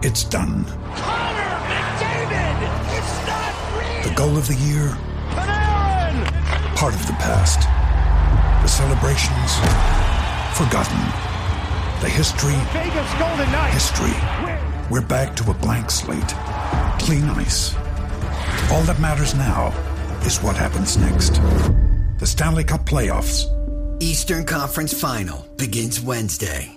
It's done. Connor McDavid! It's not real! The goal of the year? Panarin! Part of the past. The celebrations? Forgotten. The history? Vegas Golden Knights! History. We're back to a blank slate. Clean ice. All that matters now is what happens next. The Stanley Cup Playoffs. Eastern Conference Final begins Wednesday.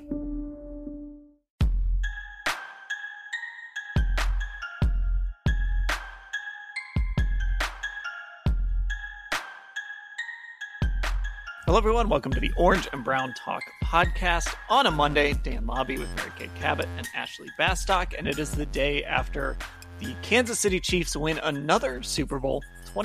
Hello, everyone. Welcome to the Orange and Brown Talk podcast on a Monday. Dan Mobby with Mary Kay Cabot and Ashley Bastock. And it is the day after the Kansas City Chiefs win another Super Bowl,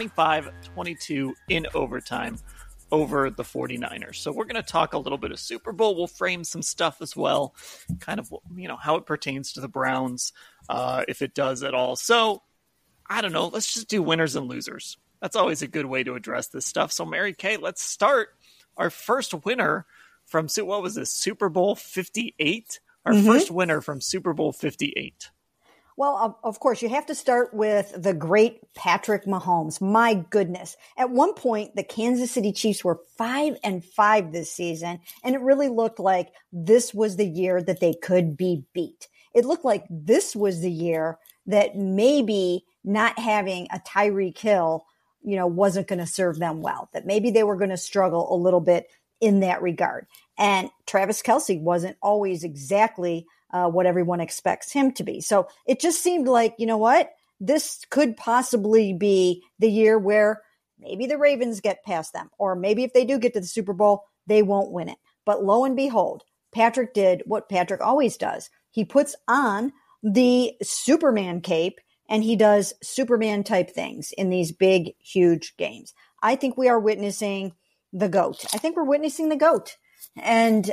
25-22 in overtime over the 49ers. So we're going to talk a little bit of Super Bowl. We'll frame some stuff as well, kind of, how it pertains to the Browns, if it does at all. So, I don't know. Let's just do winners and losers. That's always a good way to address this stuff. So, Mary Kay, let's start. Our first winner from, what was this, Super Bowl 58? Our first winner from Super Bowl 58. Well, of course, you have to start with the great Patrick Mahomes. My goodness. At one point, the Kansas City Chiefs were 5-5 this season, and it really looked like this was the year that they could be beat. It looked like this was the year that maybe not having a Tyreek Hill wasn't going to serve them well, that maybe they were going to struggle a little bit in that regard. And Travis Kelce wasn't always exactly what everyone expects him to be. So it just seemed like, this could possibly be the year where maybe the Ravens get past them, or maybe if they do get to the Super Bowl, they won't win it. But lo and behold, Patrick did what Patrick always does. He puts on the Superman cape and he does Superman type things in these big, huge games. I think we are witnessing the GOAT. I think we're witnessing the GOAT. And,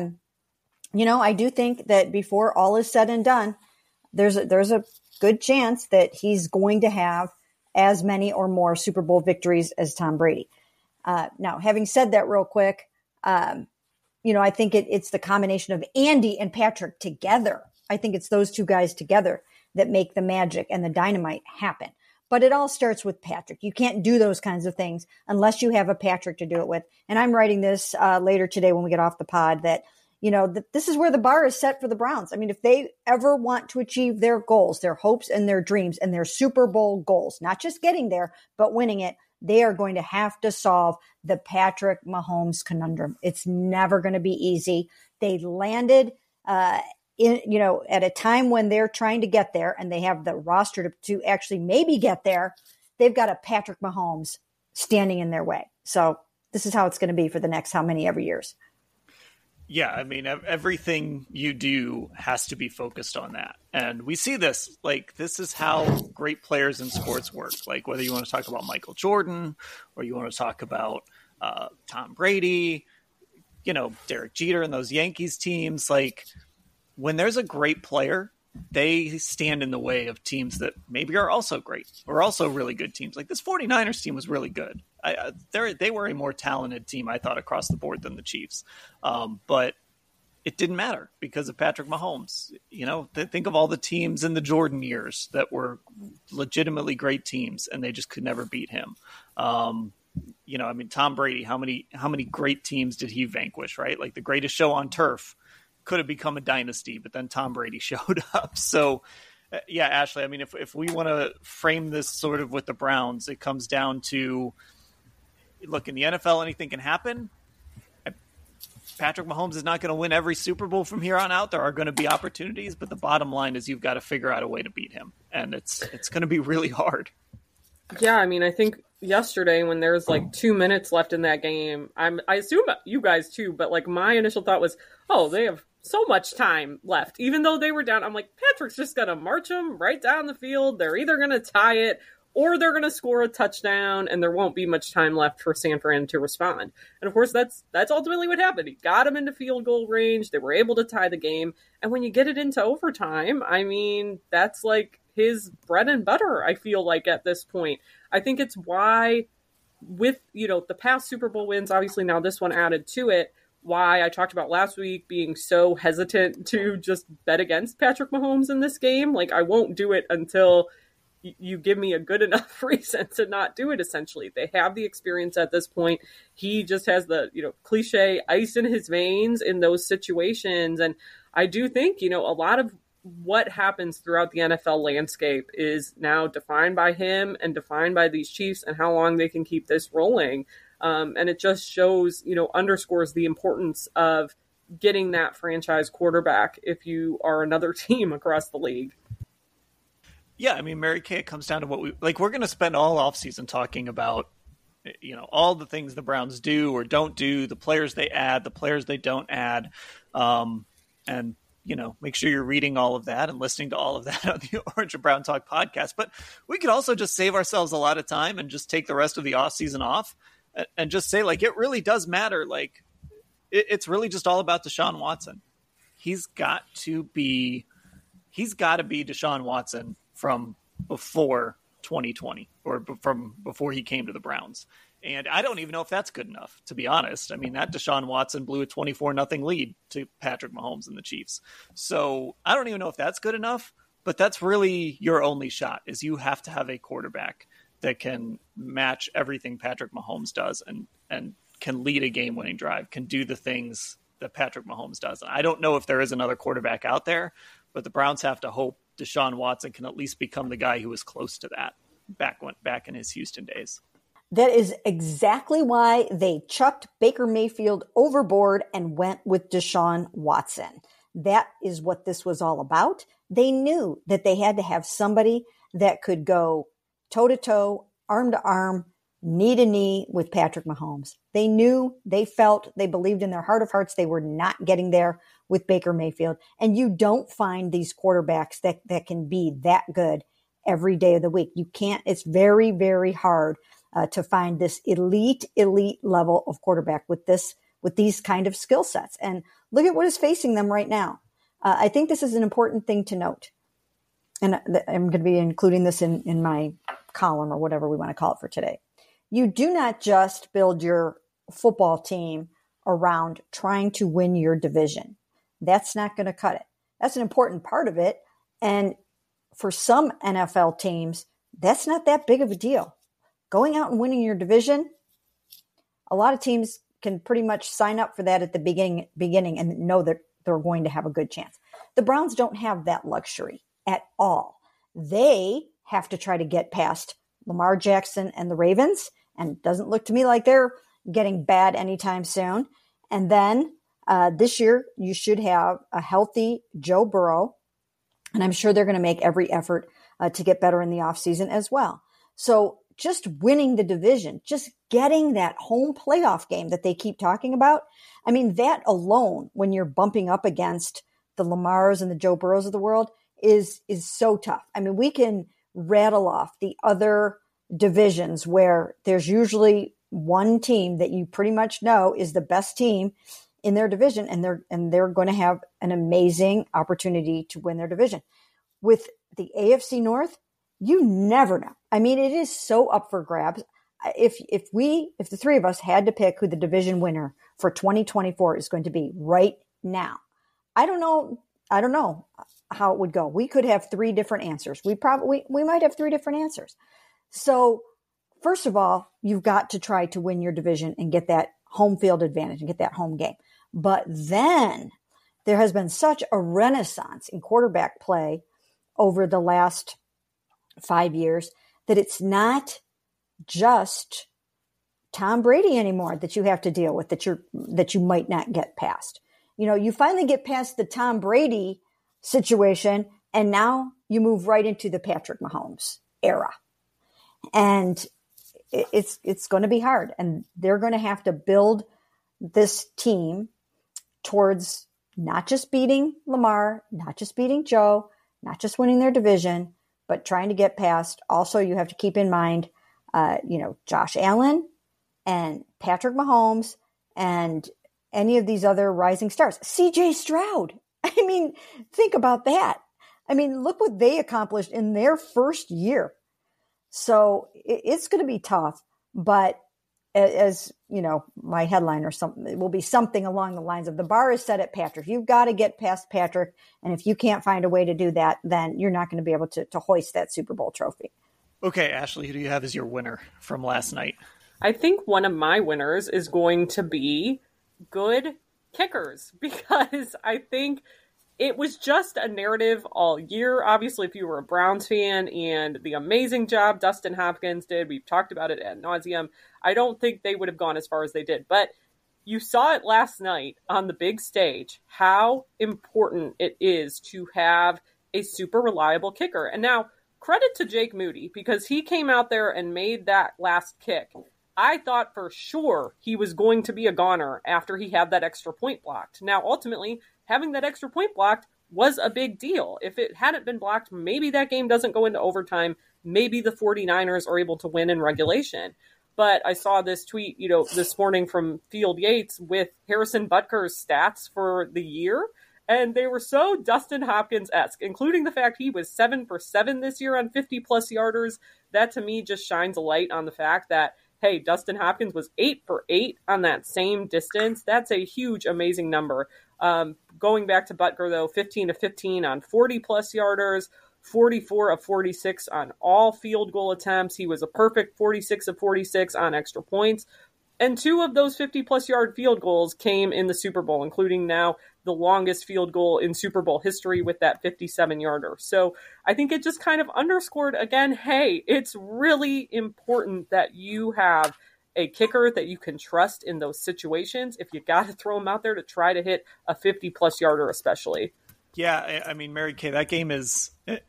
I do think that before all is said and done, there's a good chance that he's going to have as many or more Super Bowl victories as Tom Brady. Now, having said that real quick, I think it's the combination of Andy and Patrick together. I think it's those two guys together that make the magic and the dynamite happen. But it all starts with Patrick. You can't do those kinds of things unless you have a Patrick to do it with. And I'm writing this later today when we get off the pod that, this is where the bar is set for the Browns. I mean, if they ever want to achieve their goals, their hopes and their dreams and their Super Bowl goals, not just getting there, but winning it, they are going to have to solve the Patrick Mahomes conundrum. It's never going to be easy. They landed at a time when they're trying to get there and they have the roster to actually maybe get there. They've got a Patrick Mahomes standing in their way. So this is how it's going to be for the next how many ever years. Yeah, I mean, everything you do has to be focused on that. And we see this, this is how great players in sports work. Like, whether you want to talk about Michael Jordan or you want to talk about Tom Brady, Derek Jeter and those Yankees teams, when there's a great player, they stand in the way of teams that maybe are also great or also really good teams. Like this 49ers team was really good. They were a more talented team, I thought, across the board than the Chiefs. But it didn't matter because of Patrick Mahomes. Think of all the teams in the Jordan years that were legitimately great teams and they just could never beat him. Tom Brady, how many great teams did he vanquish, right? Like the greatest show on turf could have become a dynasty, but then Tom Brady showed up. So, yeah, Ashley, I mean, if we want to frame this sort of with the Browns, it comes down to, look, in the NFL, anything can happen. Patrick Mahomes is not going to win every Super Bowl from here on out. There are going to be opportunities, but the bottom line is you've got to figure out a way to beat him, and it's going to be really hard. Yeah, I mean, I think yesterday when there was 2 minutes left in that game, I assume you guys too, but my initial thought was, oh, they have so much time left. Even though they were down, I'm like, Patrick's just going to march them right down the field. They're either going to tie it or they're going to score a touchdown, and there won't be much time left for San Fran to respond. And of course, that's ultimately what happened. He got him into field goal range. They were able to tie the game. And when you get it into overtime, I mean, that's his bread and butter, I feel like, at this point. I think it's why with, the past Super Bowl wins, obviously now this one added to it, why I talked about last week being so hesitant to just bet against Patrick Mahomes in this game. Like, I won't do it until you give me a good enough reason to not do it, essentially. They have the experience at this point. He just has the, cliche ice in his veins in those situations. And I do think, a lot of what happens throughout the NFL landscape is now defined by him and defined by these Chiefs and how long they can keep this rolling. And it just shows, underscores the importance of getting that franchise quarterback if you are another team across the league. Yeah, I mean, Mary Kay, it comes down to what we're going to spend all offseason talking about, all the things the Browns do or don't do, the players they add, the players they don't add. And make sure you're reading all of that and listening to all of that on the Orange and Brown Talk podcast. But we could also just save ourselves a lot of time and just take the rest of the offseason off and just say, like, it really does matter. Like, it's really just all about Deshaun Watson. He's got to be Deshaun Watson from before 2020 or from before he came to the Browns. And I don't even know if that's good enough, to be honest. I mean, that Deshaun Watson blew a 24-0 lead to Patrick Mahomes and the Chiefs. So I don't even know if that's good enough, but that's really your only shot, is you have to have a quarterback that can match everything Patrick Mahomes does and can lead a game-winning drive, can do the things that Patrick Mahomes does. And I don't know if there is another quarterback out there, but the Browns have to hope Deshaun Watson can at least become the guy who was close to that back in his Houston days. That is exactly why they chucked Baker Mayfield overboard and went with Deshaun Watson. That is what this was all about. They knew that they had to have somebody that could go toe-to-toe, arm-to-arm, knee-to-knee with Patrick Mahomes. They knew, they felt, they believed in their heart of hearts they were not getting there with Baker Mayfield. And you don't find these quarterbacks that can be that good every day of the week. You can't. It's very, very hard to find this elite level of quarterback with these kind of skill sets. And look at what is facing them right now. I think this is an important thing to note. And I'm going to be including this in my column or whatever we want to call it for today. You do not just build your football team around trying to win your division. That's not going to cut it. That's an important part of it. And for some NFL teams, that's not that big of a deal. Going out and winning your division, a lot of teams can pretty much sign up for that at the beginning and know that they're going to have a good chance. The Browns don't have that luxury at all. They have to try to get past Lamar Jackson and the Ravens, and it doesn't look to me like they're getting bad anytime soon. And then this year, you should have a healthy Joe Burrow, and I'm sure they're going to make every effort to get better in the offseason as well. So just winning the division, just getting that home playoff game that they keep talking about. I mean, that alone, when you're bumping up against the Lamars and the Joe Burrows of the world, is so tough. I mean, we can rattle off the other divisions where there's usually one team that you pretty much know is the best team in their division, and they're going to have an amazing opportunity to win their division. With the AFC North, you never know. I mean, it is so up for grabs. If the three of us had to pick who the division winner for 2024 is going to be right now, I don't know how it would go. We could have three different answers. We might have three different answers. So first of all, you've got to try to win your division and get that home field advantage and get that home game. But then there has been such a renaissance in quarterback play over the last 5 years that it's not just Tom Brady anymore that you have to deal with, that you might not get past. You finally get past the Tom Brady situation, and now you move right into the Patrick Mahomes era. And it's going to be hard, and they're going to have to build this team towards not just beating Lamar, not just beating Joe, not just winning their division, but trying to get past. Also, you have to keep in mind, Josh Allen and Patrick Mahomes and any of these other rising stars. CJ Stroud. I mean, think about that. I mean, look what they accomplished in their first year. So it's going to be tough, but as you know, my headline or something, it will be something along the lines of the bar is set at Patrick. You've got to get past Patrick. And if you can't find a way to do that, then you're not going to be able to hoist that Super Bowl trophy. Okay, Ashley, who do you have as your winner from last night? I think one of my winners is going to be good kickers, because I think it was just a narrative all year. Obviously, if you were a Browns fan, and the amazing job Dustin Hopkins did, we've talked about it ad nauseum. I don't think they would have gone as far as they did. But you saw it last night on the big stage, how important it is to have a super reliable kicker. And now, credit to Jake Moody, because he came out there and made that last kick. I thought for sure he was going to be a goner after he had that extra point blocked. Now, ultimately, having that extra point blocked was a big deal. If it hadn't been blocked, maybe that game doesn't go into overtime. Maybe the 49ers are able to win in regulation. But I saw this tweet, this morning from Field Yates with Harrison Butker's stats for the year. And they were so Dustin Hopkins-esque, including the fact he was 7 for 7 this year on 50-plus yarders. That, to me, just shines a light on the fact that, hey, Dustin Hopkins was 8 for 8 on that same distance. That's a huge, amazing number. Going back to Butker, though, 15 of 15 on 40-plus yarders, 44 of 46 on all field goal attempts. He was a perfect 46 of 46 on extra points. And 2 of those 50-plus yard field goals came in the Super Bowl, including now the longest field goal in Super Bowl history with that 57-yarder. So I think it just kind of underscored, again, hey, it's really important that you have a kicker that you can trust in those situations if you got to throw him out there to try to hit a 50-plus yarder especially. Yeah, I mean, Mary Kay, that game is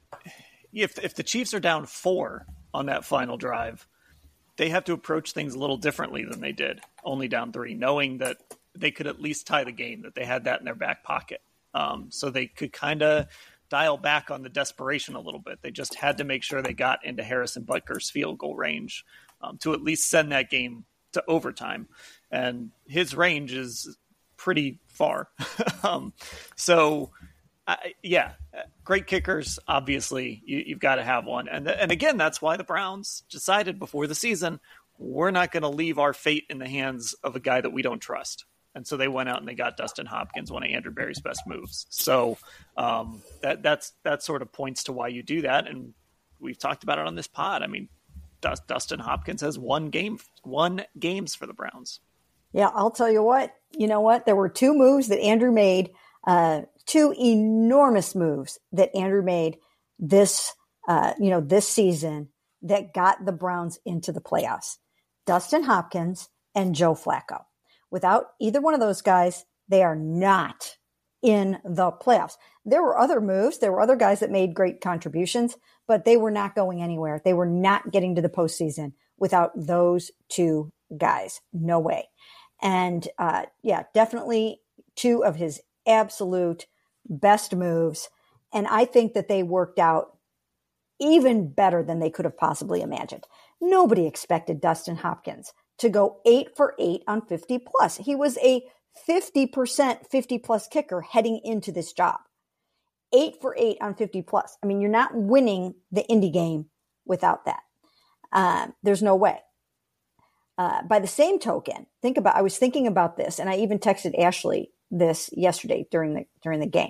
– if the Chiefs are down 4 on that final drive, they have to approach things a little differently than they did, only down 3, knowing that they could at least tie the game, that they had that in their back pocket. So they could kind of dial back on the desperation a little bit. They just had to make sure they got into Harrison Butker's field goal range to at least send that game to overtime. And his range is pretty far. Great kickers, obviously, you've got to have one. And again, that's why the Browns decided before the season, we're not going to leave our fate in the hands of a guy that we don't trust. And so they went out and they got Dustin Hopkins, one of Andrew Berry's best moves. So that sort of points to why you do that. And we've talked about it on this pod. I mean, Dustin Hopkins has won games for the Browns. Yeah, I'll tell you what. You know what? There were 2 moves that Andrew made, 2 enormous moves that Andrew made this season that got the Browns into the playoffs. Dustin Hopkins and Joe Flacco. Without either one of those guys, they are not in the playoffs. There were other moves. There were other guys that made great contributions, but they were not going anywhere. They were not getting to the postseason without those 2 guys. No way. And definitely 2 of his absolute best moves. And I think that they worked out even better than they could have possibly imagined. Nobody expected Dustin Hopkins to go 8 for 8 on 50 plus. He was a 50% 50 plus kicker heading into this job. 8 for 8 on 50 plus. I mean, you're not winning the Indy game without that. There's no way. By the same token, I was thinking about this, and I even texted Ashley this yesterday during the game.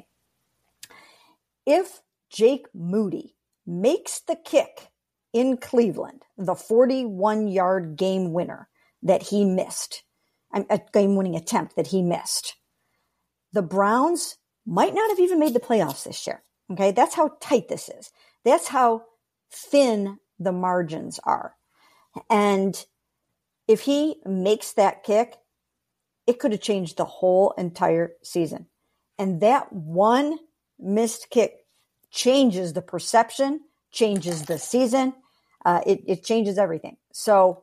If Jake Moody makes the kick in Cleveland, the 41-yard game winner that he missed, a game-winning attempt that he missed, the Browns might not have even made the playoffs this year. Okay, that's how tight this is. That's how thin the margins are. And if he makes that kick, it could have changed the whole entire season. And that one missed kick changes the perception, changes the season. It changes everything. So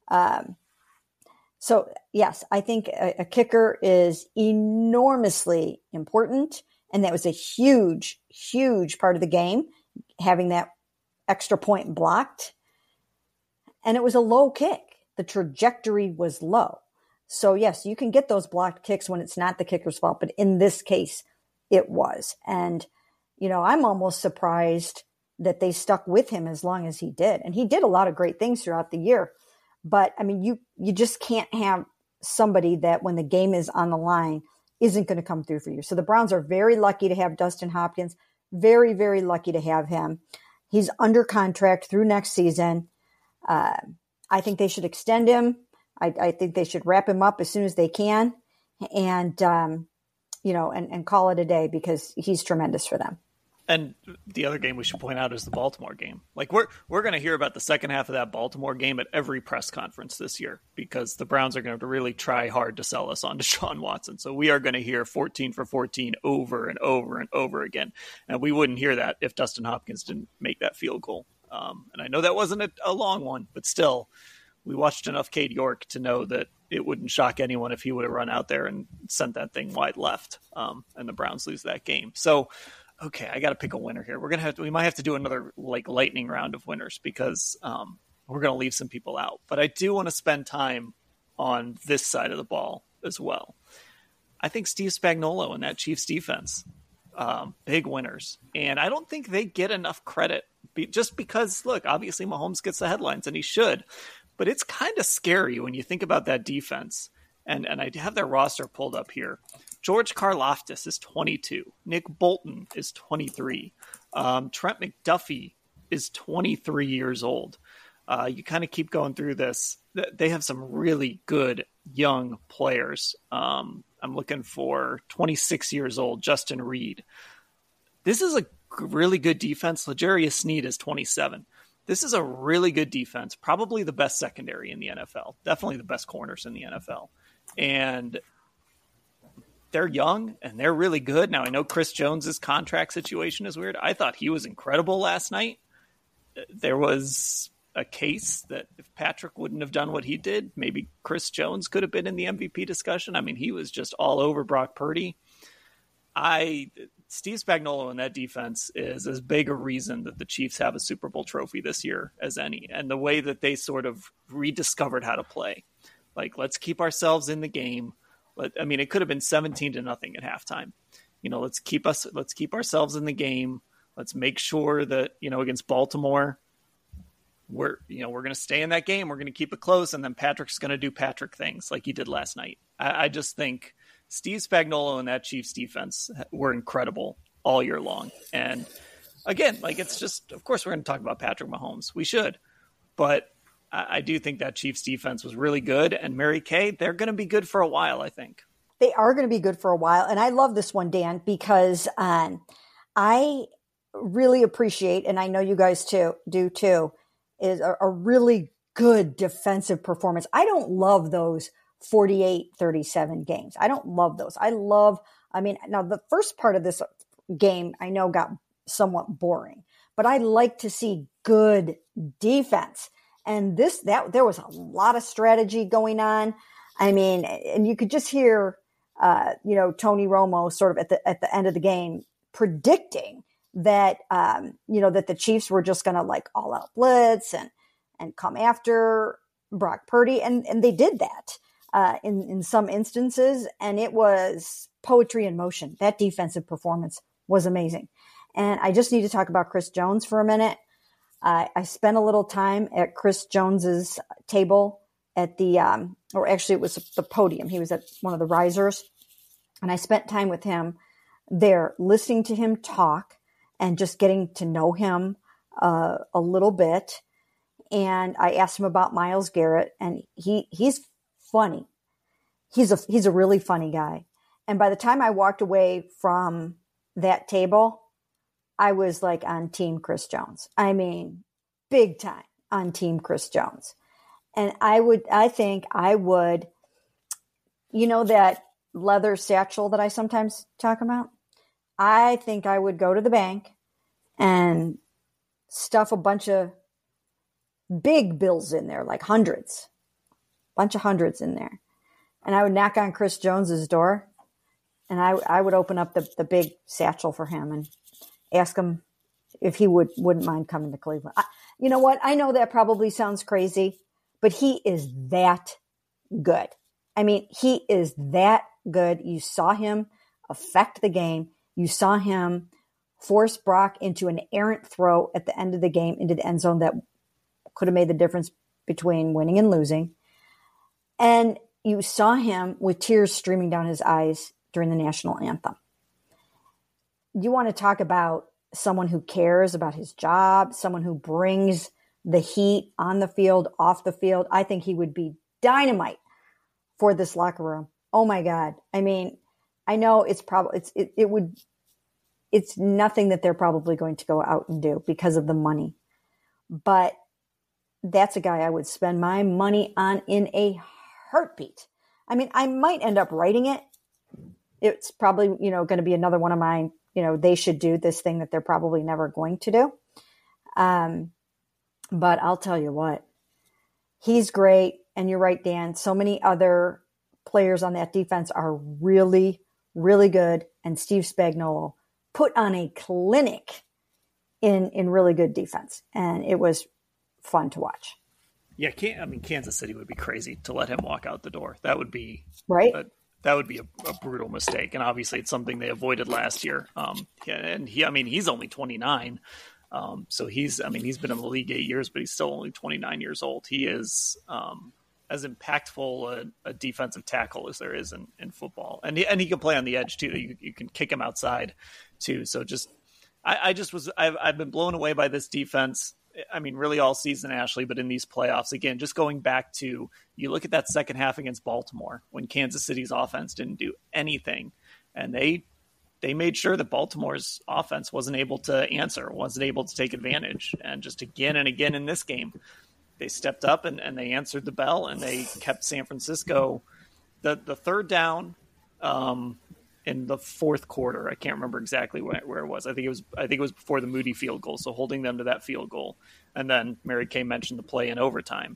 yes, I think a kicker is enormously important. And that was a huge, huge part of the game, having that extra point blocked. And it was a low kick. The trajectory was low. So yes, you can get those blocked kicks when it's not the kicker's fault, but in this case, it was. And, I'm almost surprised that they stuck with him as long as he did. And he did a lot of great things throughout the year. But I mean, you just can't have somebody that when the game is on the line isn't going to come through for you. So the Browns are very lucky to have Dustin Hopkins. Very, very lucky to have him. He's under contract through next season. I think they should extend him. I think they should wrap him up as soon as they can, and and call it a day because he's tremendous for them. And the other game we should point out is the Baltimore game. Like we're going to hear about the second half of that Baltimore game at every press conference this year because the Browns are going to really try hard to sell us on Deshaun Watson. So we are going to hear 14 for 14 over and over and over again. And we wouldn't hear that if Dustin Hopkins didn't make that field goal. And I know that wasn't a long one, but still, we watched enough Cade York to know that it wouldn't shock anyone if he would have run out there and sent that thing wide left, and the Browns lose that game. So, okay, I got to pick a winner here. We might have to do another lightning round of winners because we're going to leave some people out. But I do want to spend time on this side of the ball as well. I think Steve Spagnuolo and that Chiefs defense, big winners, and I don't think they get enough credit just because. Look, obviously Mahomes gets the headlines, and he should. But it's kind of scary when you think about that defense. And I have their roster pulled up here. George Karlaftis is 22. Nick Bolton is 23. Trent McDuffie is 23 years old. You kind of keep going through this. They have some really good young players. I'm looking for 26 years old, Justin Reed. This is a really good defense. L'Jarius Sneed is 27. This is a really good defense, probably the best secondary in the NFL, definitely the best corners in the NFL. And they're young and they're really good. Now, I know Chris Jones's contract situation is weird. I thought he was incredible last night. There was a case that if Patrick wouldn't have done what he did, maybe Chris Jones could have been in the MVP discussion. I mean, he was just all over Brock Purdy. Steve Spagnuolo and that defense is as big a reason that the Chiefs have a Super Bowl trophy this year as any. And the way that they sort of rediscovered how to play. Like, let's keep ourselves in the game. It could have been 17-0 at halftime. Let's keep ourselves in the game. Let's make sure that, against Baltimore, we're going to stay in that game. We're going to keep it close. And then Patrick's going to do Patrick things like he did last night. I just think Steve Spagnuolo and that Chiefs defense were incredible all year long. And again, it's just, of course, we're going to talk about Patrick Mahomes. We should. But I do think that Chiefs defense was really good. And Mary Kay, they're going to be good for a while, I think. They are going to be good for a while. And I love this one, Dan, because I really appreciate, and I know you guys do too, is a really good defensive performance. I don't love those 48-37 games. I don't love those. Now the first part of this game I know got somewhat boring, but I like to see good defense. And there was a lot of strategy going on. I mean, and you could just hear, Tony Romo sort of at the end of the game predicting that, that the Chiefs were just going to all out blitz and come after Brock Purdy. And they did that. In some instances, and it was poetry in motion. That defensive performance was amazing. And I just need to talk about Chris Jones for a minute. I spent a little time at Chris Jones's table at or actually it was the podium. He was at one of the risers, and I spent time with him there, listening to him talk and just getting to know him a little bit. And I asked him about Myles Garrett, and he's funny. He's a really funny guy. And by the time I walked away from that table, I was on Team Chris Jones. I mean, big time on Team Chris Jones. And I think I would, that leather satchel that I sometimes talk about, I think I would go to the bank and stuff a bunch of big bills in there, like hundreds. Bunch of hundreds in there. And I would knock on Chris Jones's door, and I would open up the big satchel for him and ask him if he wouldn't mind coming to Cleveland. You know what? I know that probably sounds crazy, but he is that good. I mean, he is that good. You saw him affect the game. You saw him force Brock into an errant throw at the end of the game into the end zone that could have made the difference between winning and losing. And you saw him with tears streaming down his eyes during the national anthem. You want to talk about someone who cares about his job, someone who brings the heat on the field, off the field. I think he would be dynamite for this locker room. Oh my God. I mean, I know it's probably, it's nothing that they're probably going to go out and do because of the money, but that's a guy I would spend my money on in a heartbeat. I mean, I might end up writing it. It's probably, going to be another one of mine. They should do this thing that they're probably never going to do. But I'll tell you what, he's great. And you're right, Dan. So many other players on that defense are really, really good. And Steve Spagnuolo put on a clinic in really good defense. And it was fun to watch. Yeah, Kansas City would be crazy to let him walk out the door. That would be right. That would be a brutal mistake, and obviously it's something they avoided last year. He's only 29, so he's been in the league 8 years, but he's still only 29 years old. He is as impactful a defensive tackle as there is in football, and he can play on the edge too. You can kick him outside too. So I've been blown away by this defense. I mean, really all season, Ashley, but in these playoffs, again, just going back to, you look at that second half against Baltimore when Kansas City's offense didn't do anything, and they made sure that Baltimore's offense wasn't able to answer, wasn't able to take advantage. And just again and again in this game, they stepped up and they answered the bell, and they kept San Francisco, the third down in the fourth quarter. I can't remember exactly where it was. I think it was before the Moody field goal. So holding them to that field goal. And then Mary Kay mentioned the play in overtime.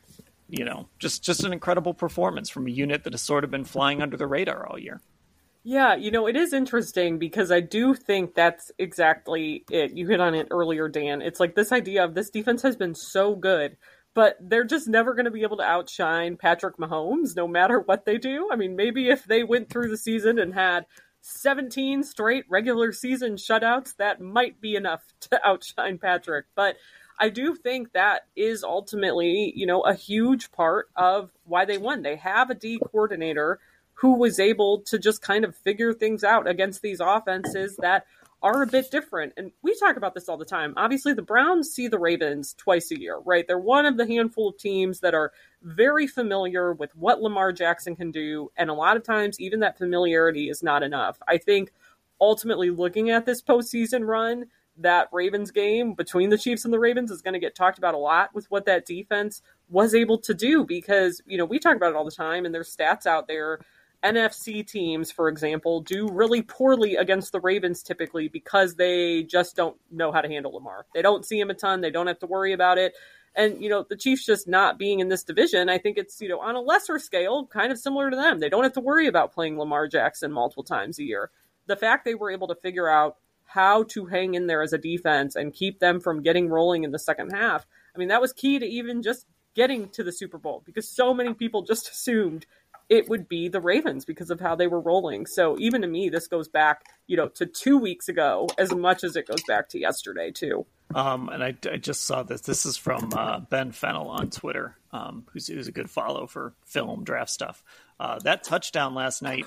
Just an incredible performance from a unit that has sort of been flying under the radar all year. Yeah, it is interesting because I do think that's exactly it. You hit on it earlier, Dan. It's like this idea of this defense has been so good, but they're just never going to be able to outshine Patrick Mahomes no matter what they do. I mean, maybe if they went through the season and had 17 straight regular season shutouts, that might be enough to outshine Patrick. But I do think that is ultimately, a huge part of why they won. They have a D coordinator who was able to just kind of figure things out against these offenses that are a bit different. And we talk about this all the time. Obviously, the Browns see the Ravens twice a year, right? They're one of the handful of teams that are very familiar with what Lamar Jackson can do. And a lot of times, even that familiarity is not enough. I think ultimately looking at this postseason run, that Ravens game between the Chiefs and the Ravens is going to get talked about a lot with what that defense was able to do because, we talk about it all the time and there's stats out there. NFC teams, for example, do really poorly against the Ravens typically because they just don't know how to handle Lamar. They don't see him a ton. They don't have to worry about it. And, the Chiefs just not being in this division, I think it's, on a lesser scale, kind of similar to them. They don't have to worry about playing Lamar Jackson multiple times a year. The fact they were able to figure out how to hang in there as a defense and keep them from getting rolling in the second half, I mean, that was key to even just getting to the Super Bowl because so many people just assumed it would be the Ravens because of how they were rolling. So even to me, this goes back, to 2 weeks ago as much as it goes back to yesterday too. And I just saw this. This is from Ben Fennell on Twitter, who's a good follow for film draft stuff. That touchdown last night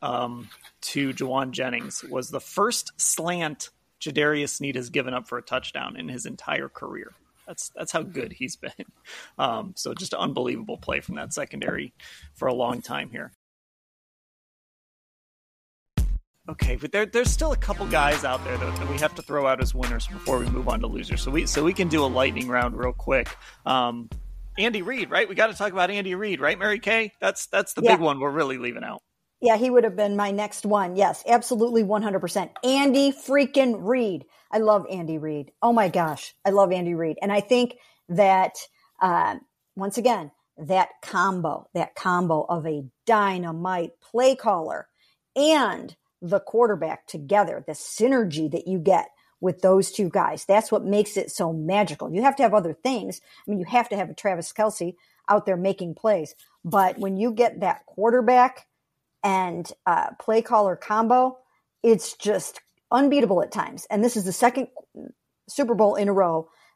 to Jawan Jennings was the first slant Jadarius Sneed has given up for a touchdown in his entire career. That's how good he's been. So just an unbelievable play from that secondary for a long time here. Okay, but there's still a couple guys out there that we have to throw out as winners before we move on to losers. So we can do a lightning round real quick. Andy Reid, right? We got to talk about Andy Reid, right, Mary Kay? That's the big one we're really leaving out. Yeah, he would have been my next one. Yes, absolutely 100%. Andy freaking Reid. I love Andy Reid. Oh my gosh, I love Andy Reid. And I think that, once again, that combo of a dynamite play caller and the quarterback together, the synergy that you get with those two guys, that's what makes it so magical. You have to have other things. I mean, you have to have a Travis Kelce out there making plays. But when you get that quarterback and play caller combo, it's just unbeatable at times. And this is the second Super Bowl in a row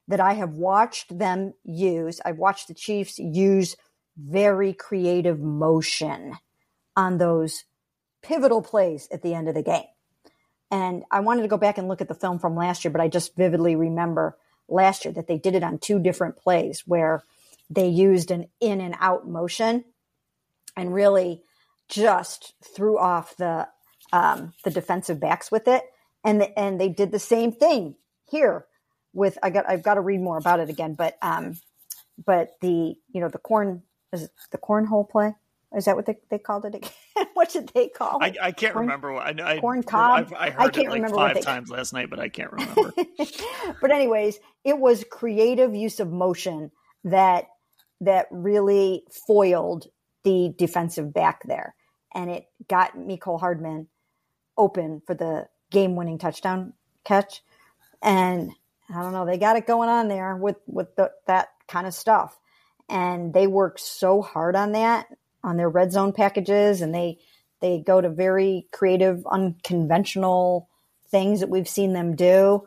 that I have watched them use. I've watched the Chiefs use very creative motion on those pivotal plays at the end of the game. And I wanted to go back and look at the film from last year, but I just vividly remember last year that they did it on 2 different plays where they used an in and out motion and really just threw off the defensive backs with it. And they did the same thing here with, I've got to read more about it again, but the cornhole play. Is that what they called it again? What did they call it? I can't remember. Corn cob? I heard it like 5 times last night, but I can't remember. But anyways, it was creative use of motion that really foiled the defensive back there. And it got Mecole Hardman open for the game-winning touchdown catch. And I don't know, they got it going on there with that kind of stuff. And they worked so hard on that, on their red zone packages, and they go to very creative, unconventional things that we've seen them do.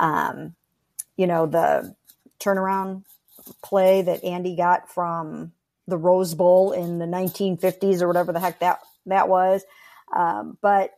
The turnaround play that Andy got from the Rose Bowl in the 1950s or whatever the heck that was. But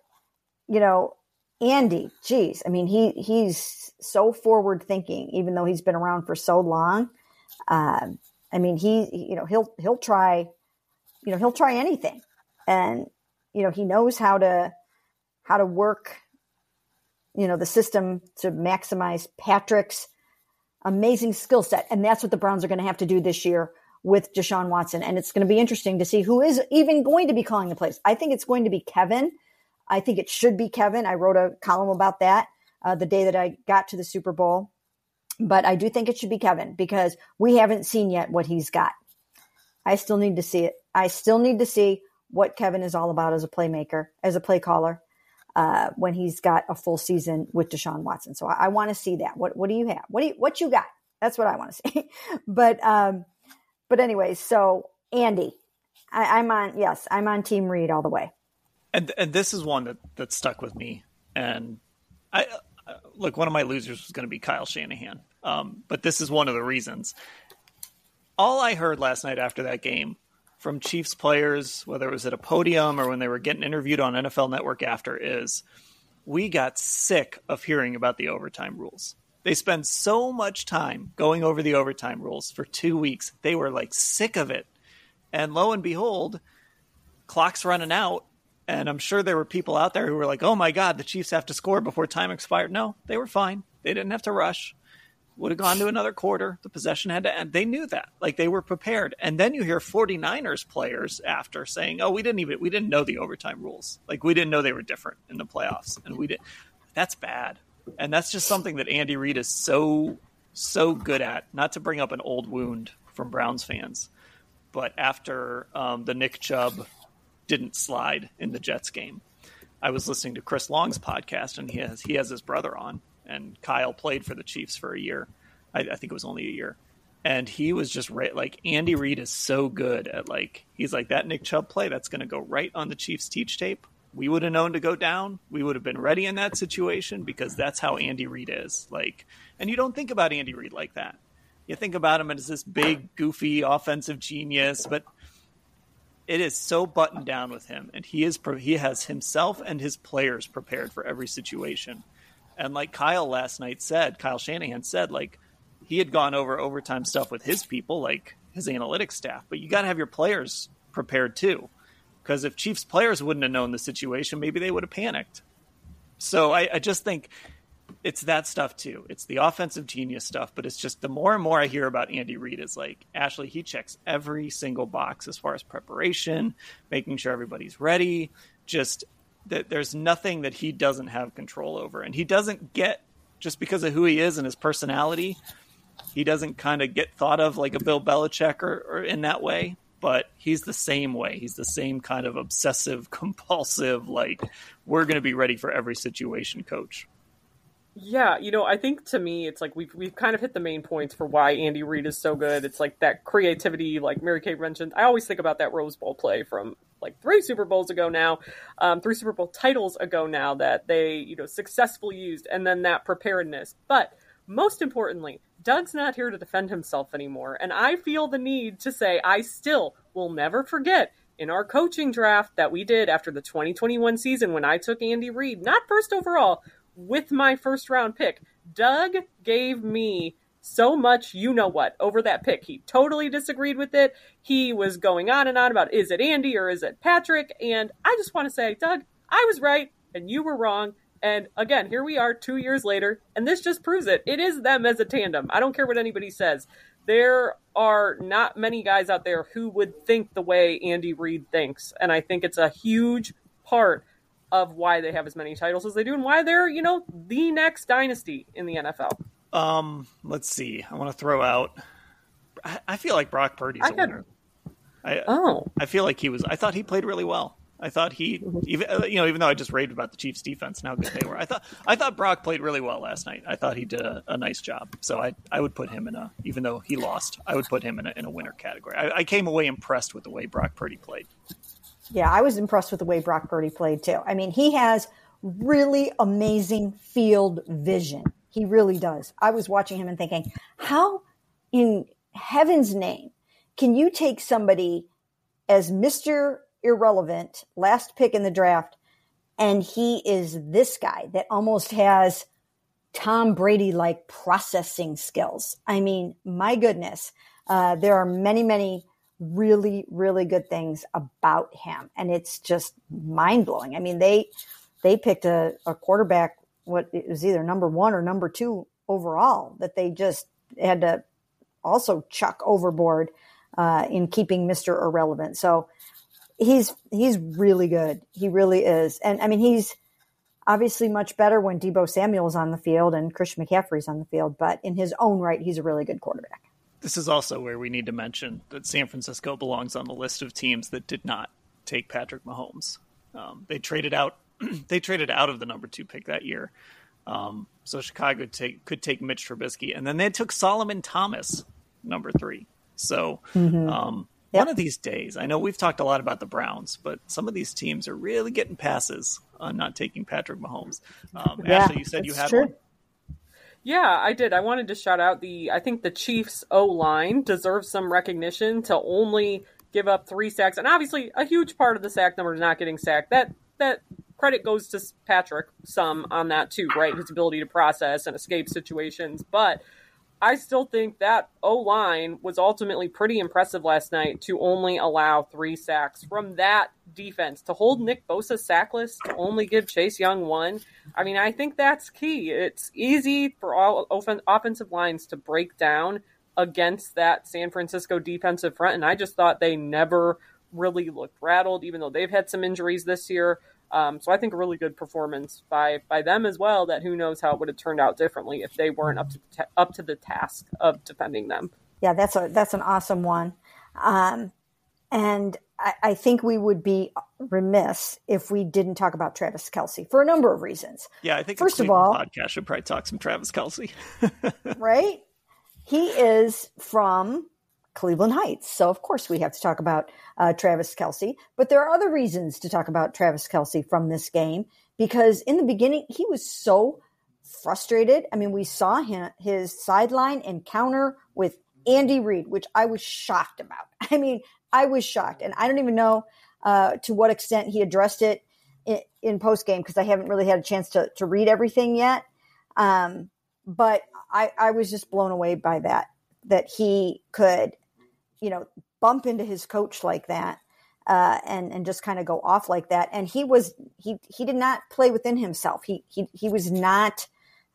Andy, geez, I mean, he's so forward thinking, even though he's been around for so long. I mean, he'll try anything, and he knows how to work the system to maximize Patrick's amazing skill set, and that's what the Browns are going to have to do this year with Deshaun Watson. And it's going to be interesting to see who is even going to be calling the plays. I think it's going to be Kevin. I think it should be Kevin. I wrote a column about that the day that I got to the Super Bowl. But I do think it should be Kevin because we haven't seen yet what he's got. I still need to see it. I still need to see what Kevin is all about as a playmaker, as a play caller, when he's got a full season with Deshaun Watson. So I want to see that. What do you have? What you got? That's what I want to see. But anyways, so Andy, I'm on Team Reid all the way. And this is one that stuck with me. And look, one of my losers was going to be Kyle Shanahan. But this is one of the reasons. All I heard last night after that game from Chiefs players, whether it was at a podium or when they were getting interviewed on NFL Network after, is we got sick of hearing about the overtime rules. They spend so much time going over the overtime rules for 2 weeks. They were like sick of it. And lo and behold, clock's running out. And I'm sure there were people out there who were like, oh my God, the Chiefs have to score before time expired. No, they were fine. They didn't have to rush. Would have gone to another quarter. The possession had to end. They knew that. Like, they were prepared. And then you hear 49ers players after saying, oh, we didn't know the overtime rules. Like, we didn't know they were different in the playoffs. And we didn't. That's bad. And that's just something that Andy Reid is so good at. Not to bring up an old wound from Browns fans, but after the Nick Chubb didn't slide in the Jets game, I was listening to Chris Long's podcast, and he has his brother on, and Kyle played for the Chiefs for a year. I think it was only a year. And he was just like, Andy Reid is so good at, like, he's like, that Nick Chubb play, that's going to go right on the Chiefs teach tape. We would have known to go down. We would have been ready in that situation because that's how Andy Reid is. Like, and you don't think about Andy Reid like that. You think about him as this big, goofy, offensive genius, but it is so buttoned down with him, and he has himself and his players prepared for every situation. And like Kyle Shanahan said, like, he had gone over overtime stuff with his people, like his analytics staff, but you got to have your players prepared too. Because if Chiefs players wouldn't have known the situation, maybe they would have panicked. So I just think it's that stuff too. It's the offensive genius stuff, but it's just the more and more I hear about Andy Reid is like, Ashley, he checks every single box as far as preparation, making sure everybody's ready. Just that there's nothing that he doesn't have control over. And he doesn't get, just because of who he is and his personality, he doesn't kind of get thought of like a Bill Belichick or in that way. But he's the same way. He's the same kind of obsessive, compulsive, like, we're going to be ready for every situation coach. Yeah, I think to me, it's like we've kind of hit the main points for why Andy Reid is so good. It's like that creativity, like Mary Kay mentioned. I always think about that Rose Bowl play from like 3 Super Bowls ago now, 3 Super Bowl titles ago now that they, successfully used, and then that preparedness. But most importantly, Doug's not here to defend himself anymore. And I feel the need to say I still will never forget in our coaching draft that we did after the 2021 season when I took Andy Reid, not first overall, with my first round pick. Doug gave me so much you-know-what over that pick. He totally disagreed with it. He was going on and on about, is it Andy or is it Patrick? And I just want to say, Doug, I was right and you were wrong. And again, here we are 2 years later, and this just proves it. It is them as a tandem. I don't care what anybody says. There are not many guys out there who would think the way Andy Reid thinks. And I think it's a huge part of why they have as many titles as they do and why they're, the next dynasty in the NFL. Let's see. I want to throw out. I feel like Brock Purdy's a winner. I feel like I thought he played really well. I thought even though I just raved about the Chiefs defense and how good they were, I thought Brock played really well last night. I thought he did a nice job. So I would put him even though he lost, I would put him in a winner category. I came away impressed with the way Brock Purdy played. Yeah, I was impressed with the way Brock Purdy played too. I mean, he has really amazing field vision. He really does. I was watching him and thinking, how in heaven's name can you take somebody as Mr. Irrelevant, last pick in the draft, and he is this guy that almost has Tom Brady-like processing skills? I mean, my goodness, there are many, many really, really good things about him, and it's just mind-blowing. I mean, they picked a quarterback, it was either number 1 or number 2 overall, that they just had to also chuck overboard in keeping Mr. Irrelevant. So he's really good. He really is. And I mean, he's obviously much better when Deebo Samuel's on the field and Christian McCaffrey's on the field, but in his own right, he's a really good quarterback. This is also where we need to mention that San Francisco belongs on the list of teams that did not take Patrick Mahomes. They traded out of the number 2 pick that year. So Chicago could take Mitch Trubisky, and then they took Solomon Thomas, number 3. So one of these days, I know we've talked a lot about the Browns, but some of these teams are really getting passes on not taking Patrick Mahomes. Ashley, you said you had one. Yeah, I did. I wanted to shout out I think the Chiefs O-line deserves some recognition to only give up 3 sacks. And obviously a huge part of the sack number is not getting sacked. That credit goes to Patrick some on that too, right? His ability to process and escape situations. But I still think that O-line was ultimately pretty impressive last night to only allow 3 sacks from that defense. To hold Nick Bosa sackless, to only give Chase Young 1. I mean, I think that's key. It's easy for all offensive lines to break down against that San Francisco defensive front, and I just thought they never really looked rattled, even though they've had some injuries this year. So I think a really good performance by them as well, that who knows how it would have turned out differently if they weren't up to the task of defending them. Yeah, that's an awesome one. And I think we would be remiss if we didn't talk about Travis Kelce for a number of reasons. Yeah, I think first of all, podcast should probably talk some Travis Kelce. Right? He is from Cleveland Heights. So, of course, we have to talk about Travis Kelce. But there are other reasons to talk about Travis Kelce from this game, because in the beginning, he was so frustrated. I mean, we saw his sideline encounter with Andy Reid, which I was shocked about. I mean, I was shocked. And I don't even know to what extent he addressed it in postgame, because I haven't really had a chance to read everything yet. But I was just blown away by that he could, bump into his coach like that, and just kind of go off like that. And he did not play within himself. He was not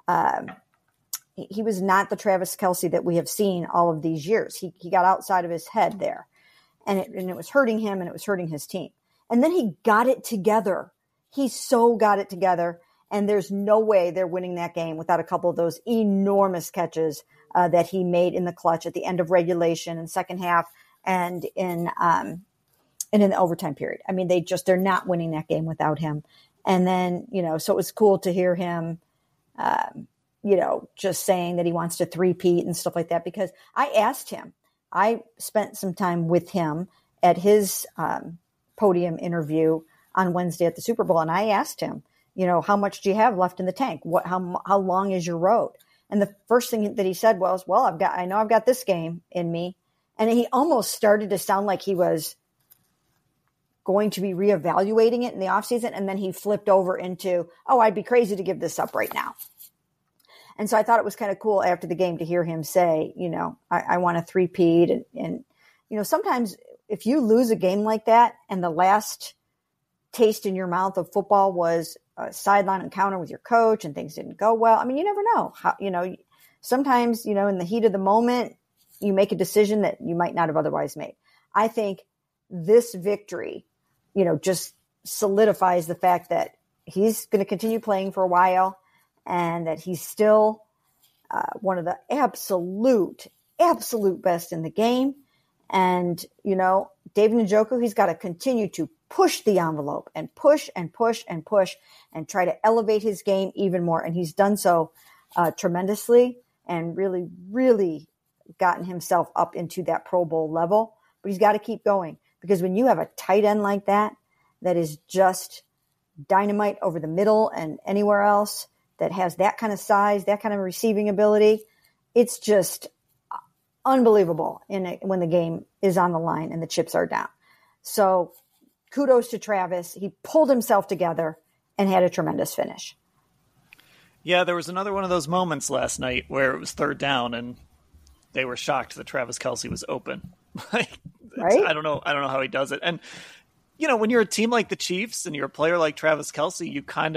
the Travis Kelce that we have seen all of these years. He got outside of his head there, and it was hurting him, and it was hurting his team. And then he got it together. He so got it together. And there's no way they're winning that game without a couple of those enormous catches that he made in the clutch at the end of regulation and second half and in the overtime period. I mean, they're not winning that game without him. And then, so it was cool to hear him, just saying that he wants to three-peat and stuff like that, because I spent some time with him at his podium interview on Wednesday at the Super Bowl. And I asked him, how much do you have left in the tank? How long is your road? And the first thing that he said was, well, I know I've got this game in me. And he almost started to sound like he was going to be reevaluating it in the offseason. And then he flipped over into, oh, I'd be crazy to give this up right now. And so I thought it was kind of cool after the game to hear him say, I want a three-peat. And, sometimes if you lose a game like that and the last taste in your mouth of football was a sideline encounter with your coach and things didn't go well. I mean, you never know how, sometimes, in the heat of the moment, you make a decision that you might not have otherwise made. I think this victory, just solidifies the fact that he's going to continue playing for a while and that he's still one of the absolute best in the game. And, David Njoku, he's got to continue to push the envelope and push and push and push and try to elevate his game even more. And he's done so tremendously and really, really gotten himself up into that Pro Bowl level. But he's got to keep going, because when you have a tight end like that is just dynamite over the middle and anywhere else, that has that kind of size, that kind of receiving ability, it's just unbelievable when the game is on the line and the chips are down. So kudos to Travis. He pulled himself together and had a tremendous finish. Yeah, there was another one of those moments last night where it was third down and they were shocked that Travis Kelce was open. Right? I don't know how he does it. And, when you're a team like the Chiefs and you're a player like Travis Kelce, you kind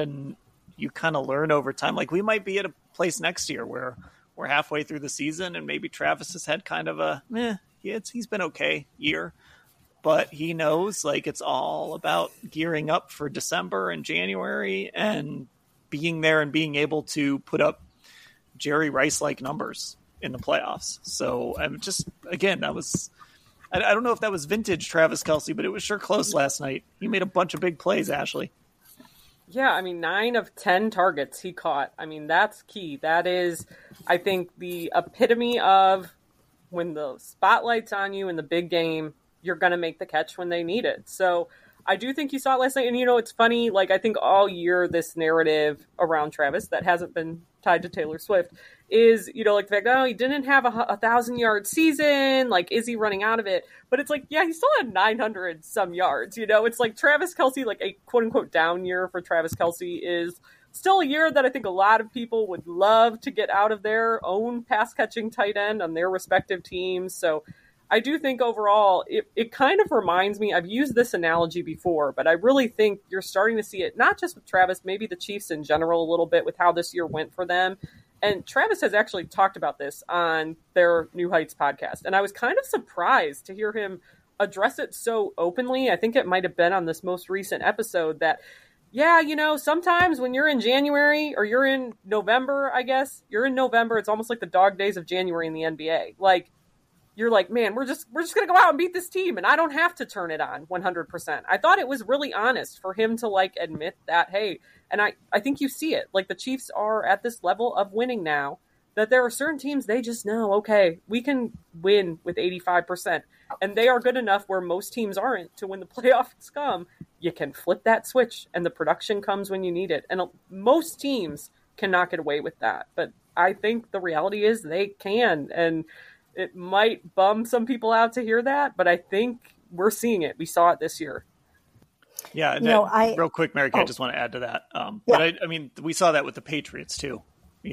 of learn over time. Like, we might be at a place next year where we're halfway through the season and maybe Travis has had kind of a, he's been okay year. But he knows, like, it's all about gearing up for December and January and being there and being able to put up Jerry Rice-like numbers in the playoffs. So I'm just, again, I don't know if that was vintage Travis Kelce, but it was sure close last night. He made a bunch of big plays, Ashley. Yeah, 9 of 10 targets he caught. That's key. That is, I think, the epitome of when the spotlight's on you in the big game, you're going to make the catch when they need it. So I do think you saw it last night. And, it's funny, like, I think all year this narrative around Travis that hasn't been tied to Taylor Swift is, like the fact, he didn't have a 1,000-yard season. Like, is he running out of it? But it's like, yeah, he still had 900 some yards. It's like Travis Kelce, like a quote unquote down year for Travis Kelce is still a year that I think a lot of people would love to get out of their own pass catching tight end on their respective teams. So I do think overall it kind of reminds me, I've used this analogy before, but I really think you're starting to see it, not just with Travis, maybe the Chiefs in general a little bit with how this year went for them. And Travis has actually talked about this on their New Heights podcast. And I was kind of surprised to hear him address it so openly. I think it might have been on this most recent episode that, yeah, sometimes when you're in January or you're in November, I guess, you're in November, it's almost like the dog days of January in the NBA. Like, you're like, man, we're just going to go out and beat this team and I don't have to turn it on 100%. I thought it was really honest for him to like admit that, hey, and I think you see it. Like, the Chiefs are at this level of winning now that there are certain teams they just know, okay, we can win with 85%. And they are good enough where most teams aren't to when the playoffs come. You can flip that switch and the production comes when you need it. And most teams cannot get away with that. But I think the reality is they can. And it might bum some people out to hear that, but I think we're seeing it. We saw it this year. Yeah, real quick, Mary Kay, I just want to add to that. But we saw that with the Patriots too.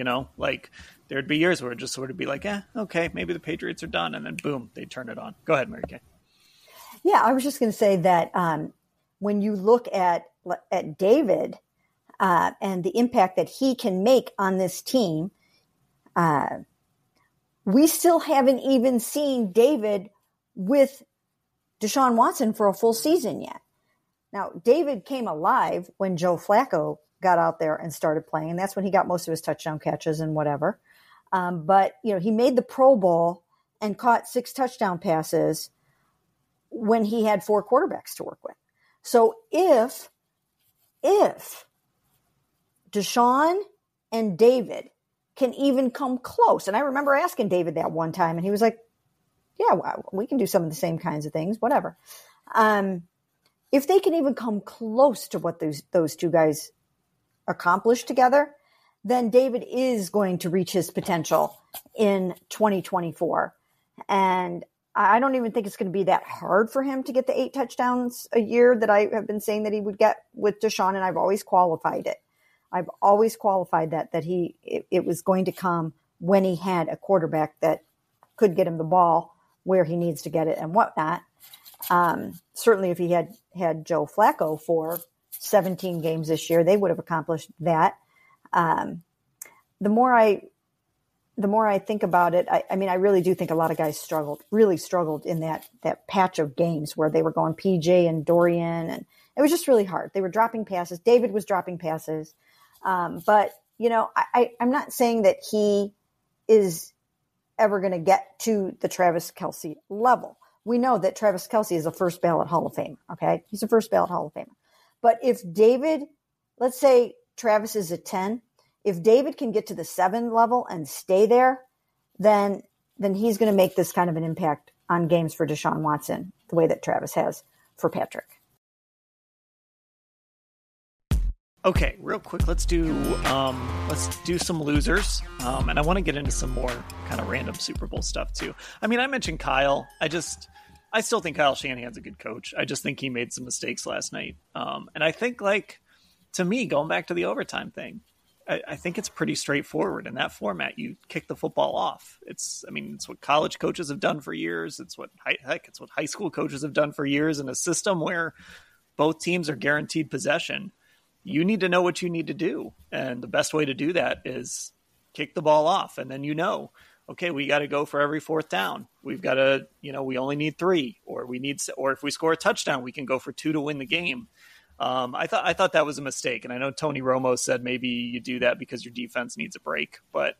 Like there'd be years where it just sort of be like, okay, maybe the Patriots are done, and then boom, they turn it on. Go ahead, Mary Kay. Yeah, I was just going to say that when you look at David and the impact that he can make on this team, we still haven't even seen David with Deshaun Watson for a full season yet. Now, David came alive when Joe Flacco got out there and started playing, and that's when he got most of his touchdown catches and whatever. But, he made the Pro Bowl and caught 6 touchdown passes when he had 4 quarterbacks to work with. So if Deshaun and David can even come close, and I remember asking David that one time, and he was like, yeah, we can do some of the same kinds of things, whatever. If they can even come close to what those two guys accomplished together, then David is going to reach his potential in 2024. And I don't even think it's going to be that hard for him to get the 8 touchdowns a year that I have been saying that he would get with Deshaun, and I've always qualified it. I've always qualified that it was going to come when he had a quarterback that could get him the ball where he needs to get it and whatnot. Certainly if he had Joe Flacco for 17 games this year, they would have accomplished that. The more I think about it, I mean, I really do think a lot of guys really struggled in that patch of games where they were going PJ and Dorian, and it was just really hard. They were dropping passes. David was dropping passes. But, you know, I'm not saying that he is ever going to get to the Travis Kelce level. We know that Travis Kelce is a first ballot Hall of Famer. Okay. He's a first ballot Hall of Famer. But if David, let's say Travis is a 10, if David can get to the 7 level and stay there, then he's going to make this kind of an impact on games for Deshaun Watson, the way that Travis has for Patrick. Okay, real quick, let's do some losers, and I want to get into some more kind of random Super Bowl stuff too. I mean, I mentioned Kyle. I still think Kyle Shanahan's a good coach. I just think he made some mistakes last night, and I think, like, to me, going back to the overtime thing, I think it's pretty straightforward in that format. You kick the football off. It's what college coaches have done for years. It's what high school coaches have done for years in a system where both teams are guaranteed possession. You need to know what you need to do. And the best way to do that is kick the ball off. And then, okay, we got to go for every 4th down. We've got to, we only need 3, or if we score a touchdown, we can go for 2 to win the game. I thought that was a mistake. And I know Tony Romo said maybe you do that because your defense needs a break, but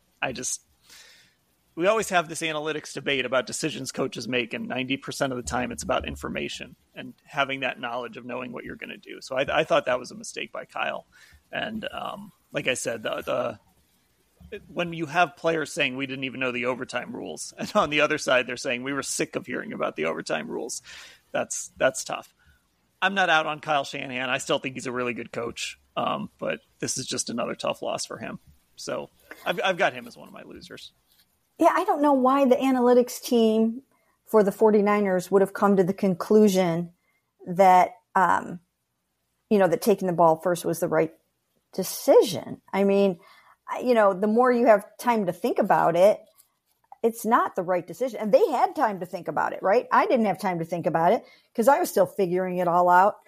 we always have this analytics debate about decisions coaches make, and 90% of the time it's about information and having that knowledge of knowing what you're going to do. So I thought that was a mistake by Kyle. And like I said, when you have players saying we didn't even know the overtime rules, and on the other side they're saying we were sick of hearing about the overtime rules, that's tough. I'm not out on Kyle Shanahan. I still think he's a really good coach, but this is just another tough loss for him. So I've got him as one of my losers. Yeah, I don't know why the analytics team for the 49ers would have come to the conclusion that, that taking the ball first was the right decision. I mean, the more you have time to think about it, it's not the right decision. And they had time to think about it, right? I didn't have time to think about it because I was still figuring it all out,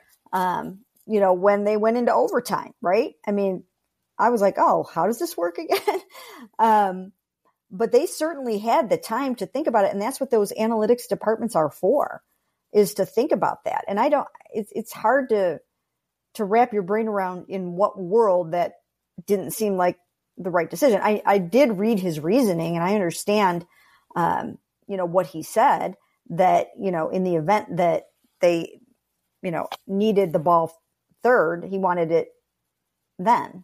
when they went into overtime, right? I mean, I was like, oh, how does this work again? But they certainly had the time to think about it. And that's what those analytics departments are for, is to think about that. And it's hard to wrap your brain around in what world that didn't seem like the right decision. I did read his reasoning, and I understand, what he said, that, in the event that they, needed the ball third, he wanted it then.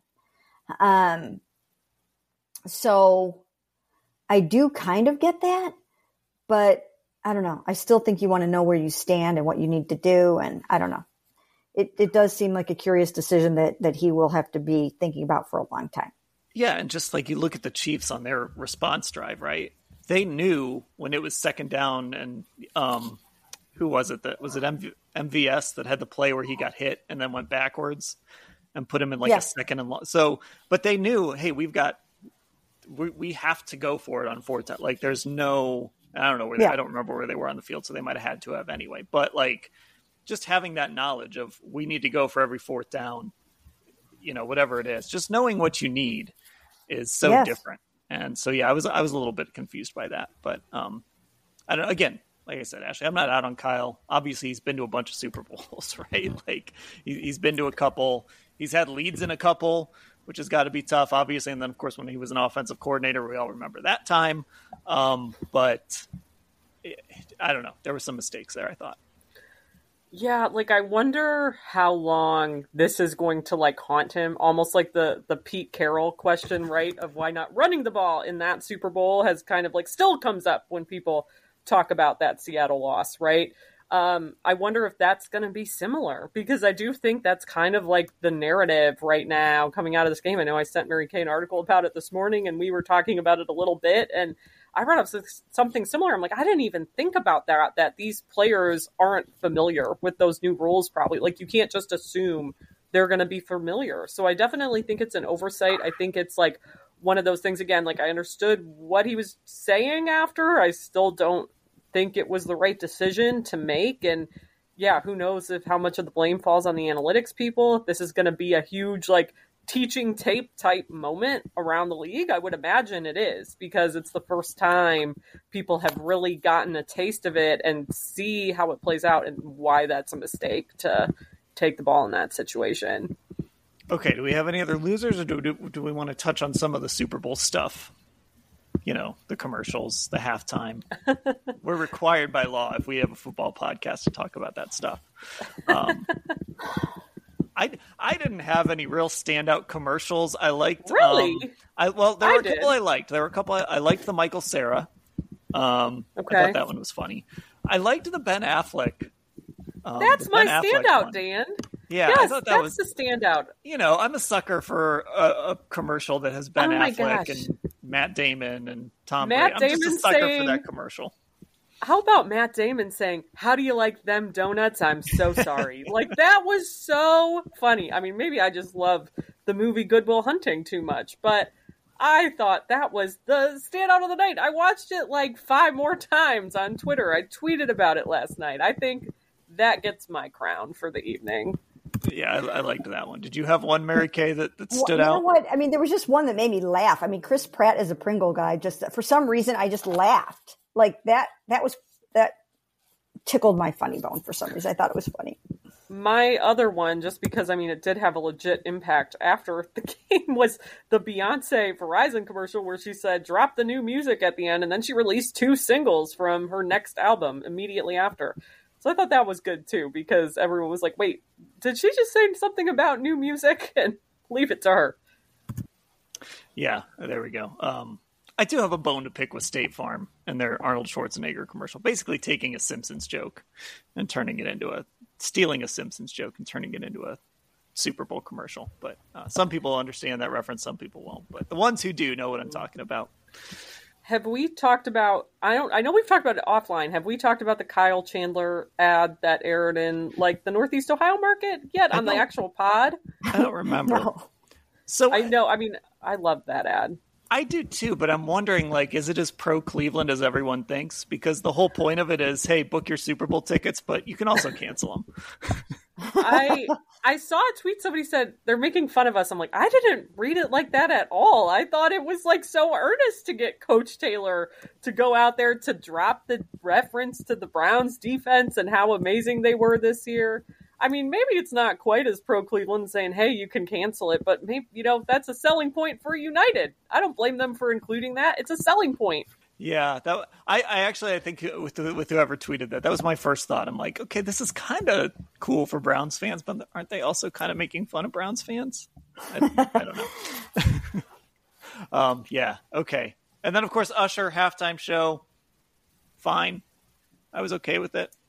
So I do kind of get that, but I don't know. I still think you want to know where you stand and what you need to do. And I don't know. It does seem like a curious decision that he will have to be thinking about for a long time. Yeah. And just like you look at the Chiefs on their response drive, right? They knew when it was 2nd down, and who was it? Was it MVS that had the play where he got hit and then went backwards and put him in a second and long? So, but they knew, hey, we have to go for it on 4th down. Like, there's no, I don't know where I don't remember where they were on the field, so they might have had to have anyway. But like, just having that knowledge of we need to go for every 4th down, whatever it is, just knowing what you need is so different. And so, I was a little bit confused by that. But I don't know. Again, like I said, Ashley, I'm not out on Kyle. Obviously, he's been to a bunch of Super Bowls, right? Like, he's been to a couple. He's had leads in a couple, which has got to be tough, obviously. And then, of course, when he was an offensive coordinator, we all remember that time. But I don't know. There were some mistakes there, I thought. Yeah, like, I wonder how long this is going to, like, haunt him. Almost like the Pete Carroll question, right, of why not running the ball in that Super Bowl has kind of, like, still comes up when people talk about that Seattle loss, right? I wonder if that's going to be similar, because I do think that's kind of like the narrative right now coming out of this game. I know I sent Mary Kay an article about it this morning, and we were talking about it a little bit, and I brought up something similar. I'm like, I didn't even think about that these players aren't familiar with those new rules probably. Like, you can't just assume they're going to be familiar. So I definitely think it's an oversight. I think it's like one of those things, again, like I understood what he was saying after. I still don't think it was the right decision to make. And yeah, who knows if how much of the blame falls on the analytics people. This is going to be a huge, like, teaching tape type moment around the league. I would imagine it is, because it's the first time people have really gotten a taste of it and see how it plays out and why that's a mistake to take the ball in that situation. Okay, do we have any other losers, or do we want to touch on some of the Super Bowl stuff? You know, the commercials, the halftime. We're required by law, if we have a football podcast, to talk about that stuff. I didn't have any real standout commercials. I liked really. There were a couple I liked. There were a couple I liked the Michael Cera. Okay, I thought that one was funny. I liked the Ben Affleck. That's my standout, one. Dan. Yeah, yes, I thought that was the standout. You know, I'm a sucker for a commercial that has Ben Affleck and Matt Damon and Tom Brady. I'm just a sucker for that commercial. How about Matt Damon saying, "How do you like them donuts? I'm so sorry." Like, that was so funny. I mean, maybe I just love the movie Good Will Hunting too much, but I thought that was the standout of the night. I watched it like 5 more times on Twitter. I tweeted about it last night. I think that gets my crown for the evening. Yeah, I liked that one. Did you have one, Mary Kay, that stood out? You know what? I mean, there was just one that made me laugh. I mean, Chris Pratt as a Pringle guy, just for some reason, I just laughed. Like that tickled my funny bone for some reason. I thought it was funny. My other one, just because, I mean, it did have a legit impact after the game, was the Beyonce Verizon commercial where she said, "Drop the new music" at the end, and then she released 2 singles from her next album immediately after. So I thought that was good too, because everyone was like, wait, did she just say something about new music? And leave it to her. Yeah, there we go. I do have a bone to pick with State Farm and their Arnold Schwarzenegger commercial, basically taking a Simpsons joke and stealing a Simpsons joke and turning it into a Super Bowl commercial. But some people understand that reference, some people won't. But the ones who do know what I'm talking about. Have we talked about, I know we've talked about it offline. Have we talked about the Kyle Chandler ad that aired in like the Northeast Ohio market yet on the actual pod? I don't remember. No. So I know, I mean, I love that ad. I do too, but I'm wondering, like, is it as pro Cleveland as everyone thinks? Because the whole point of it is, hey, book your Super Bowl tickets, but you can also cancel them. I saw a tweet, somebody said they're making fun of us. I'm like, I didn't read it like that at all. I thought it was like so earnest to get Coach Taylor to go out there to drop the reference to the Browns defense and how amazing they were this year. I mean, maybe it's not quite as pro Cleveland saying, hey, you can cancel it, but maybe, you know, that's a selling point for United. I don't blame them for including that. It's a selling point. Yeah, I think with whoever tweeted that was my first thought. I'm like, okay, this is kind of cool for Browns fans, but aren't they also kind of making fun of Browns fans? I don't know. Yeah, okay. And then, of course, Usher halftime show. Fine. I was okay with it.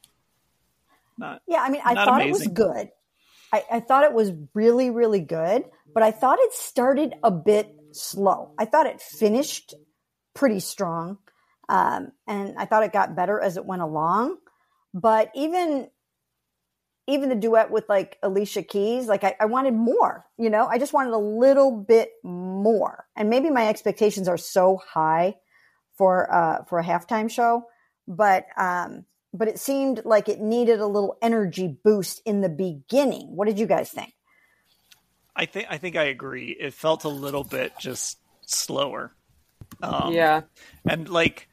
I thought amazing. It was good. I thought it was really, really good, but I thought it started a bit slow. I thought it finished pretty strong. And I thought it got better as it went along. But even the duet with like Alicia Keys, like I wanted more, you know, I just wanted a little bit more. And maybe my expectations are so high for a halftime show, but it seemed like it needed a little energy boost in the beginning. What did you guys think? I think I agree. It felt a little bit just slower. Yeah. And like,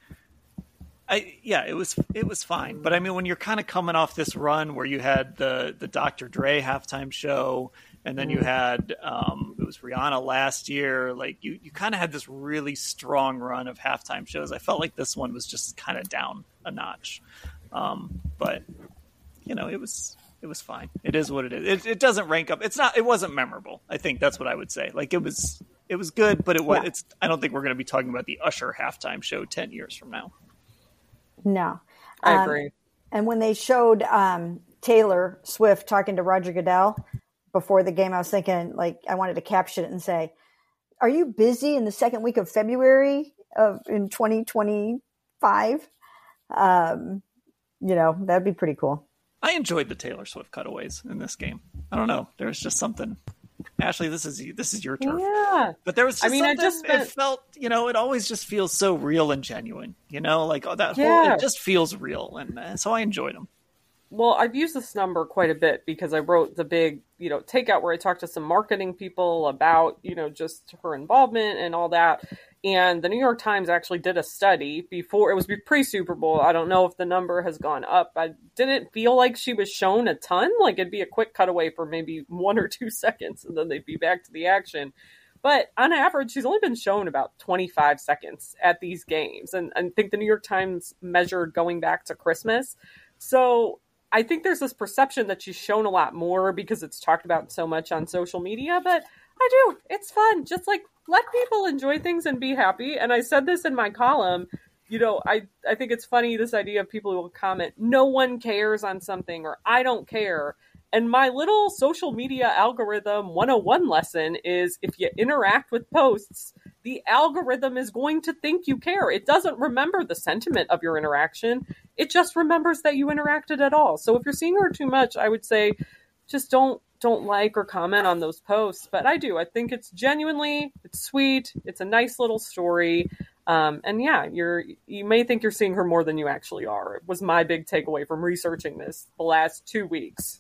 it was fine. But I mean, when you're kind of coming off this run where you had the Dr. Dre halftime show, and then you had, it was Rihanna last year. Like you kind of had this really strong run of halftime shows. I felt like this one was just kind of down a notch. But you know, it was fine. It is what it is. It doesn't rank up. It wasn't memorable. I think that's what I would say. Like it was good, but I don't think we're going to be talking about the Usher halftime show 10 years from now. No, I agree. And when they showed Taylor Swift talking to Roger Goodell before the game, I was thinking, like, I wanted to caption it and say, are you busy in the second week of February in 2025? That'd be pretty cool. I enjoyed the Taylor Swift cutaways in this game. I don't know. There's just something. Ashley, this is your turf. Yeah. But there was just it felt, it always just feels so real and genuine, like it just feels real. And so I enjoyed them. Well, I've used this number quite a bit because I wrote the big, takeout where I talked to some marketing people about, just her involvement and all that. And the New York Times actually did a study before, it was pre-Super Bowl. I don't know if the number has gone up. I didn't feel like she was shown a ton. Like it'd be a quick cutaway for maybe 1 or 2 seconds and then they'd be back to the action. But on average, she's only been shown about 25 seconds at these games. And I think the New York Times measured going back to Christmas. So I think there's this perception that she's shown a lot more because it's talked about so much on social media, but I do. It's fun. Just like let people enjoy things and be happy. And I said this in my column, I think it's funny, this idea of people who will comment, no one cares on something or I don't care. And my little social media algorithm 101 lesson is if you interact with posts, the algorithm is going to think you care. It doesn't remember the sentiment of your interaction. It just remembers that you interacted at all. So if you're seeing her too much, I would say just don't like or comment on those posts. But I do. I think it's sweet. It's a nice little story. And yeah, you may think you're seeing her more than you actually are. It was my big takeaway from researching this the last 2 weeks.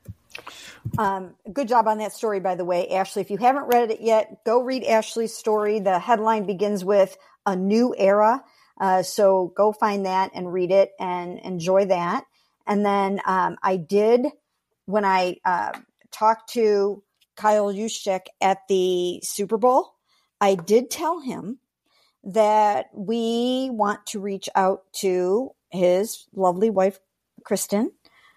Good job on that story, by the way, Ashley. If you haven't read it yet, go read Ashley's story. The headline begins with a new era. So go find that and read it and enjoy that. And then I did, when I talked to Kyle Juszczyk at the Super Bowl, I did tell him that we want to reach out to his lovely wife, Kristen,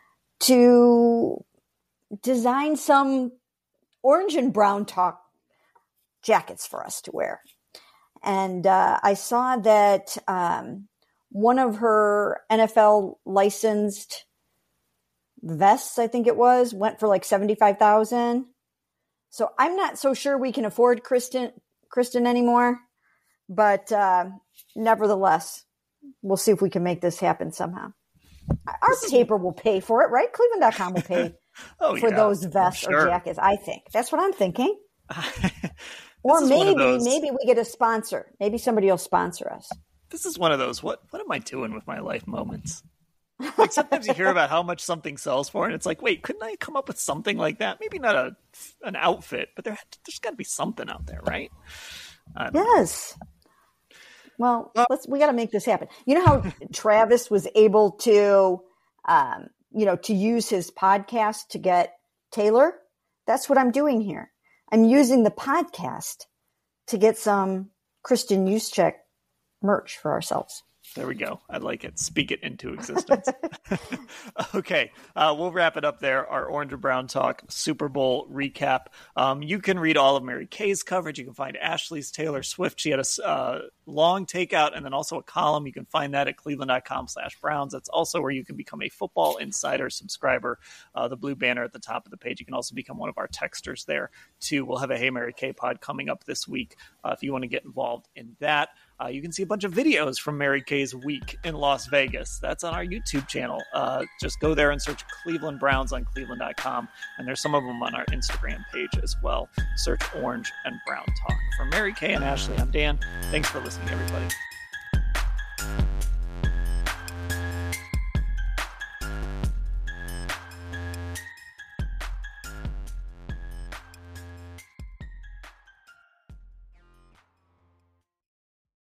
to design some orange and brown talk jackets for us to wear. And I saw that one of her NFL licensed vests, I think it was, went for like $75,000. So I'm not so sure we can afford Kristen anymore, but nevertheless, we'll see if we can make this happen somehow. Our paper will pay for it, right? Cleveland.com will pay for those vests or jackets, I think. That's what I'm thinking. Or maybe we get a sponsor. Maybe somebody will sponsor us. This is one of those, what am I doing with my life moments? Like sometimes you hear about how much something sells for, and it's like, wait, couldn't I come up with something like that? Maybe not an outfit, but there's got to be something out there, right? Yes. Well, we got to make this happen. You know how Travis was able to, to use his podcast to get Taylor? That's what I'm doing here. I'm using the podcast to get some Kristen Juszczyk merch for ourselves. There we go. I like it. Speak it into existence. Okay. We'll wrap it up there. Our Orange and Brown Talk Super Bowl recap. You can read all of Mary Kay's coverage. You can find Ashley's Taylor Swift. She had a long takeout and then also a column. You can find that at cleveland.com/Browns. That's also where you can become a Football Insider subscriber. The blue banner at the top of the page. You can also become one of our texters there too. We'll have a Hey Mary Kay pod coming up this week. If you want to get involved in that. You can see a bunch of videos from Mary Kay's week in Las Vegas. That's on our YouTube channel. Just go there and search Cleveland Browns on cleveland.com. And there's some of them on our Instagram page as well. Search Orange and Brown Talk. For Mary Kay and Ashley, I'm Dan. Thanks for listening, everybody.